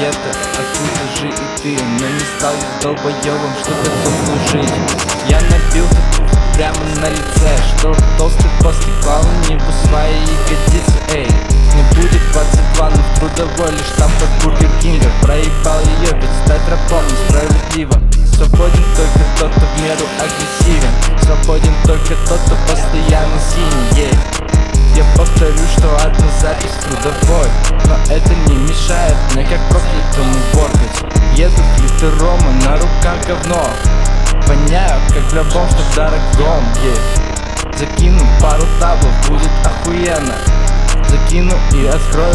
это отсюда же и ты. Но не стал я долбоёбом, что готов служить. Я набился прямо на лице, чтоб толстый после не в свои ягодицы. Эй, не будет 22, но в трудовой лишь сам под Бургер Кинга. Проебал ее, ведь стать рабом несправедливо. Свободен только тот, кто в меру агрессивен. Свободен только тот, кто постоянно синий. Я повторю, что одна запись трудовой, но это не мешает мне как проклятому воркать. Еду глиттером, а на руках говно. Воняю, как в любом, что дорогом. Закину пару таблов, будет охуенно. Закину и открою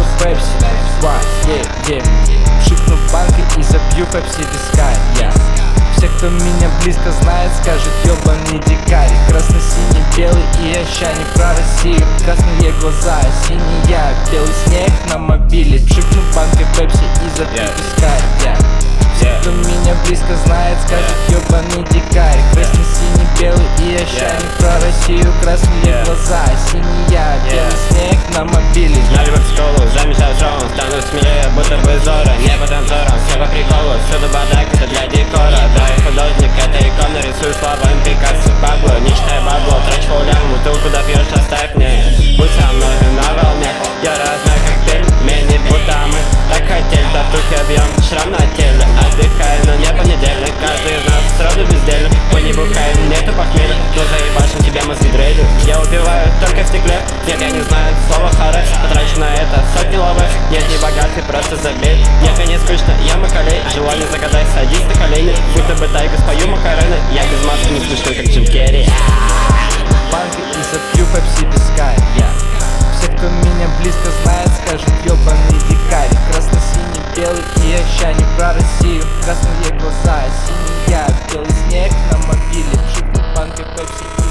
пепси. Шикну банкой и забью пепси вискарь. Все, кто меня близко знает, скажет ёбаный дикарь. Красно-синий, белый, и я ща не про Россию. Красные глаза, синий я, белый снег на мобиле. Пшикну банкой пепси и забью вискарь. Все, кто меня близко знает, скажет ёбаный дикарь. Красно-синий, белый, и я ща не про Россию. Красные глаза, синий я, белый снег на мобиле. Знали бы в школу, замешал шоу, стану смелее, будто бы Зора. Небо танцором, все по приколу, всюду бардак, это для декора. Да, я художник, это икона, рисую словами Пикассо, Пабло. Не читай бабло, трачу полям, бутылку допьешь, оставь мне. Будь со мной на волне, я размер как пельмени, будто мы так хотели. Татухи объем, шрам на теле, отдыхаю, но не понедельник. Каждый из нас сразу бездельник, мы не бухаем, нету похмелья. Но заебашим тебе мозги дрелью, я убиваю только в стекле. Нет, я не знаю слова харе, потрачу на это сотни лавэш. Нет, не богатый, просто забей. Нет, мне не скучно, я Макалей. Желание загадай, садись на колени. Будто бы тайга спою Макарены. Я без маски не смешной, как Джим Керри. Банкой и забью пепси вискарь. Все, кто меня близко знает, скажут ёбаный дикарь. Красно-синий, белый, и я ща не про Россию. Красные глаза, синий я, белый снег на мобиле. Шикну банкой пепси.